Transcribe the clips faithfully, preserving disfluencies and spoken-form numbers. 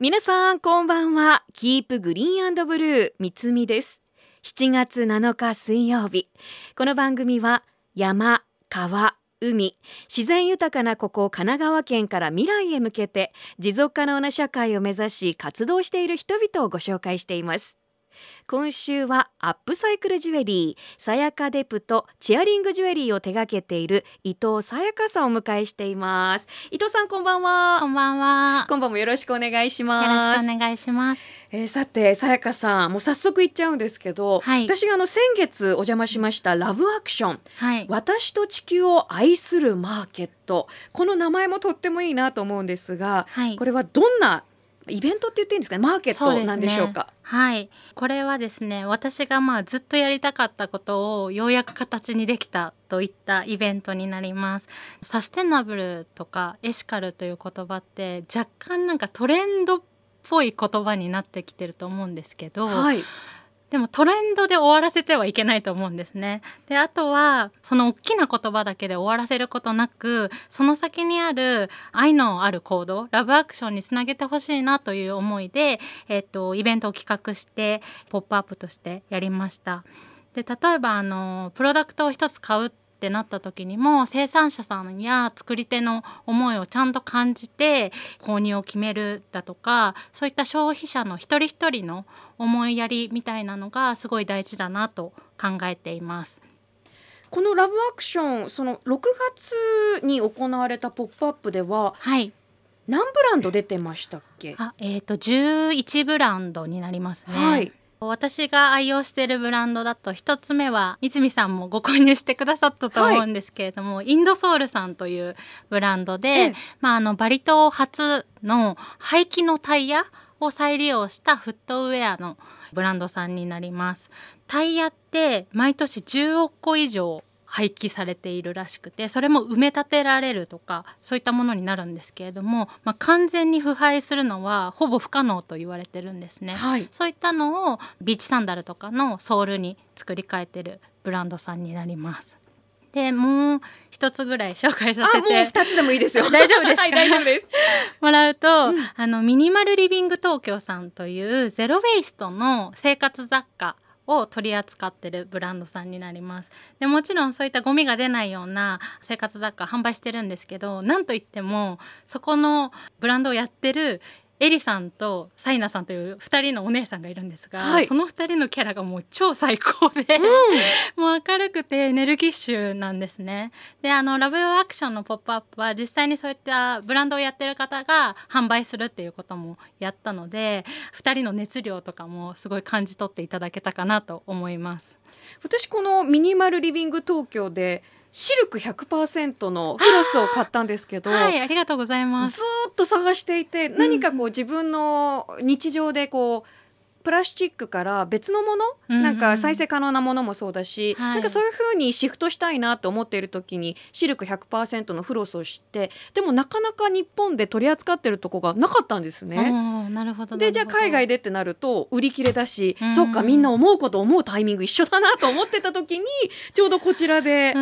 皆さんこんばんは。キープグリーン&ブルーみつみです。しちがつなのか水曜日、この番組は山、川、海、自然豊かなここ神奈川県から未来へ向けて持続可能な社会を目指し活動している人々をご紹介しています。今週はアップサイクルジュエリーさやかデプとチェアリングジュエリーを手掛けている伊藤さやかさんをお迎えしています。伊藤さんこんばんは。 こんばんは。 今晩もよろしくお願いします。 よろしくお願いします。 えー、さてさやかさん、もう早速言っちゃうんですけど、はい、私があの先月お邪魔しましたラブアクション、はい、私と地球を愛するマーケット、この名前もとってもいいなと思うんですが、はい、これはどんなイベントって言っていいんですかね、マーケットなんでしょうか。 ね、はい、これはですね、私がまあずっとやりたかったことをようやく形にできたといったイベントになります。サステナブルとかエシカルという言葉って若干なんかトレンドっぽい言葉になってきてると思うんですけど、はい、でもトレンドで終わらせてはいけないと思うんですね。で、あとはその大きな言葉だけで終わらせることなく、その先にある愛のある行動、ラブアクションにつなげてほしいなという思いで、えっと、イベントを企画してポップアップとしてやりました。で、例えばあのプロダクトを一つ買うってなった時にも、生産者さんや作り手の思いをちゃんと感じて購入を決めるだとか、そういった消費者の一人一人の思いやりみたいなのがすごい大事だなと考えています。 このラブアクション、そのろくがつに行われたポップアップでは、はい、何ブランド出てましたっけ？ あ、えーと、じゅういちブランドになりますね。はい、私が愛用しているブランドだと、一つ目は三見さんもご購入してくださったと思うんですけれども、はい、インドソウルさんというブランドで、ええ、まあ、あのバリ島初の廃棄のタイヤを再利用したフットウェアのブランドさんになります。タイヤって毎年じゅうおくこ以上廃棄されているらしくて、それも埋め立てられるとかそういったものになるんですけれども、まあ、完全に腐敗するのはほぼ不可能と言われてるんですね。はい、そういったのをビーチサンダルとかのソールに作り変えてるブランドさんになります。で、もう一つぐらい紹介させて。 あ、もう二つでもいいですよ。 大丈夫ですか？ はい、大丈夫ですもらうと、うん、あのミニマルリビング東京さんというゼロ・ウェイストの生活雑貨を取り扱ってるブランドさんになります。で、もちろんそういったゴミが出ないような生活雑貨販売してるんですけど、なんといってもそこのブランドをやってるエリさんとサイナさんというふたりのお姉さんがいるんですが、はい、そのふたりのキャラがもう超最高で、うん、もう明るくてエネルギッシュなんですね。で、あのラブアクションのポップアップは実際にそういったブランドをやってる方が販売するっていうこともやったので、ふたりの熱量とかもすごい感じ取っていただけたかなと思います。 私このミニマルリビング東京でシルク ひゃくパーセント のフロスを買ったんですけど、 はい、ありがとうございます。 ずっと探していて、何かこう自分の日常でこうプラスチックから別のもの、うんうん、なんか再生可能なものもそうだし、はい、なんかそういう風にシフトしたいなと思っている時にシルク ひゃくパーセント のフロスを知って、でもなかなか日本で取り扱ってるとこがなかったんですね。 なるほど。 で、じゃあ海外でってなると売り切れだし、うん、そっか、みんな思うこと思うタイミング一緒だなと思ってた時にちょうどこちらで、うん、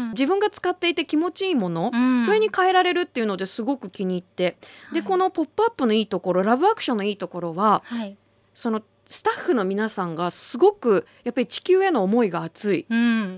自分が使っていて気持ちいいもの、うん、それに変えられるっていうのですごく気に入って、で、このポップアップのいいところ、ラブアクションのいいところは、はい、そのスタッフの皆さんがすごくやっぱり地球への思いが熱い、うん、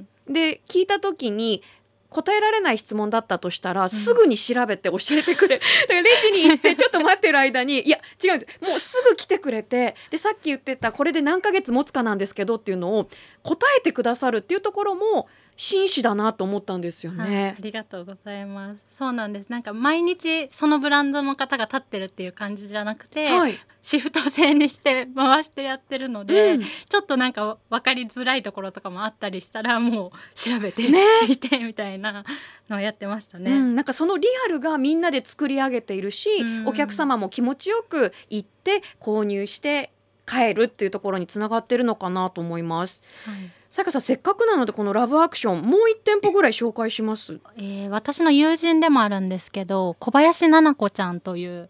で、聞いた時に答えられない質問だったとしたら、うん、すぐに調べて教えてくれだからレジに行ってちょっと待ってる間にいや違うんです、もうすぐ来てくれて、で、さっき言ってたこれで何ヶ月持つかなんですけどっていうのを答えてくださるっていうところも紳士だなと思ったんですよね。 はい、ありがとうございます。そうなんです。なんか毎日そのブランドの方が立ってるっていう感じじゃなくて、はい、シフト制にして回してやってるので、うん、ちょっとなんか分かりづらいところとかもあったりしたら、もう調べて聞いてみたいなのをやってましたね。 うん、なんかそのリアルがみんなで作り上げているし、うん、お客様も気持ちよく行って購入して帰るっていうところにつながってるのかなと思います。はい、さやかさん、せっかくなのでこのラブアクションもういち店舗ぐらい紹介します。 えー、私の友人でもあるんですけど、小林奈々子ちゃんという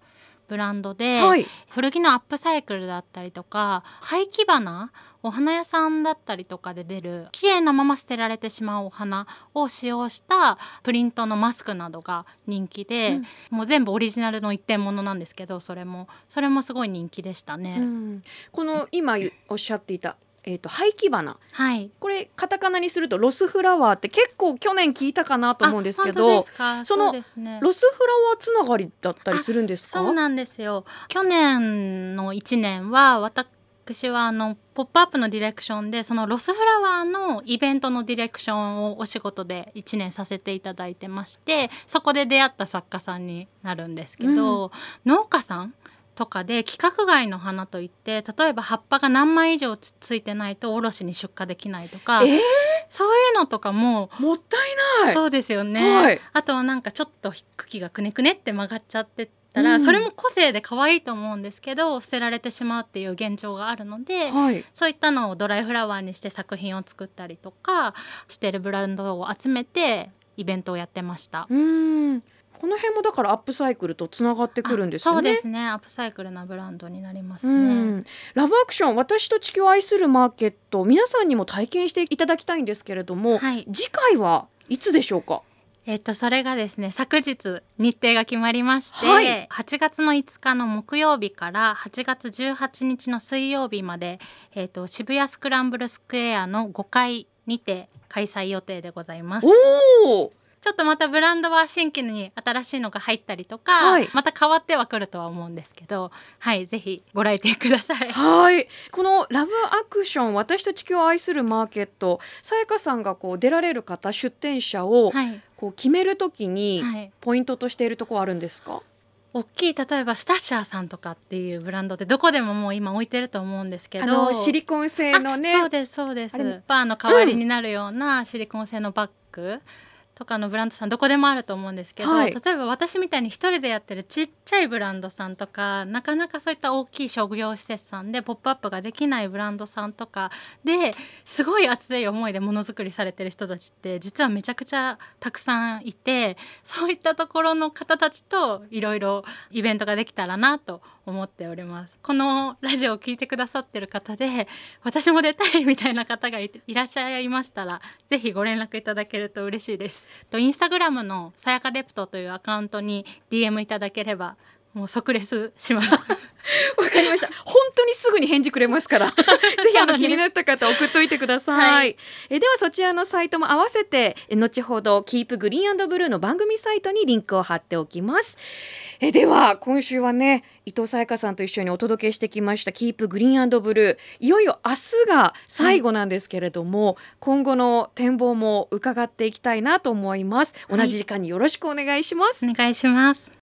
ブランドで、 はい、 古着のアップサイクルだったりとか廃棄花、お花屋さんだったりとかで出る綺麗なまま捨てられてしまうお花を使用したプリントのマスクなどが人気で、うん、もう全部オリジナルの一点物なんですけど、それもそれもすごい人気でしたね、うん、 この今おっしゃっていたえー、と廃棄花、 はい、 これカタカナにするとロスフラワーって結構去年聞いたかなと思うんですけど、そのロスフラワーつながりだったりするんですか？ そうなんですよ。去年のいちねんは私はあのポップアップのディレクションでそのロスフラワーのイベントのディレクションをお仕事でいちねんさせていただいてまして、そこで出会った作家さんになるんですけど、うん、農家さんとかで規格外の花といって例えば葉っぱが何枚以上 つ, ついてないと卸に出荷できないとか、えー、そういうのとかももったいない。 そうですよね、はい、あとはなんかちょっと茎がくねくねって曲がっちゃってたら、うん、それも個性で可愛いと思うんですけど捨てられてしまうっていう現状があるので、はい、そういったのをドライフラワーにして作品を作ったりとかしてるブランドを集めてイベントをやってました。 うーん、この辺もだからアップサイクルとつながってくるんですよね。 そうですね、アップサイクルなブランドになりますね。うん、 ラブアクション、私と地球を愛するマーケット、皆さんにも体験していただきたいんですけれども、はい、次回はいつでしょうか？ えっと、それがですね、昨日日程が決まりまして、はい、はちがつのいつかの木曜日からはちがつじゅうはちにちの水曜日まで、えっと、渋谷スクランブルスクエアのごかいにて開催予定でございます。 おー、 ちょっとまたブランドは新規に新しいのが入ったりとか、はい、また変わってはくるとは思うんですけど、はい、ぜひご来店ください。 はい、このラブアクション、私と地球を愛するマーケット、さやかさんがこう出られる方、出店者をこう決めるときにポイントとしているところあるんですか？はい、 大きい、例えばスタッシャーさんとかっていうブランドってどこでももう今置いてると思うんですけど、 あのシリコン製のね、 そうですそうです、バーの代わりになるようなシリコン製のバッグとかのブランドさんどこでもあると思うんですけど、はい、例えば私みたいに一人でやってるちっちゃいブランドさんとか、なかなかそういった大きい商業施設さんでポップアップができないブランドさんとかですごい熱い思いでものづくりされてる人たちって実はめちゃくちゃたくさんいて、そういったところの方たちといろいろイベントができたらなと思っております。このラジオを聞いてくださってる方で私も出たいみたいな方が い, いらっしゃいましたら、ぜひご連絡いただけると嬉しいです。とインスタグラムのさやかデプトというアカウントに ディーエム いただければもう即レスします。わかりました。本当にすぐに返事くれますからぜひあの気になった方送っといてください、はい、えではそちらのサイトも合わせて後ほどキープグリーン&ブルーの番組サイトにリンクを貼っておきます。えでは今週はね、伊藤沙耶香さんと一緒にお届けしてきましたキープグリーン&ブルー、いよいよ明日が最後なんですけれども、はい、今後の展望も伺っていきたいなと思います。同じ時間によろしくお願いします。 お願いします。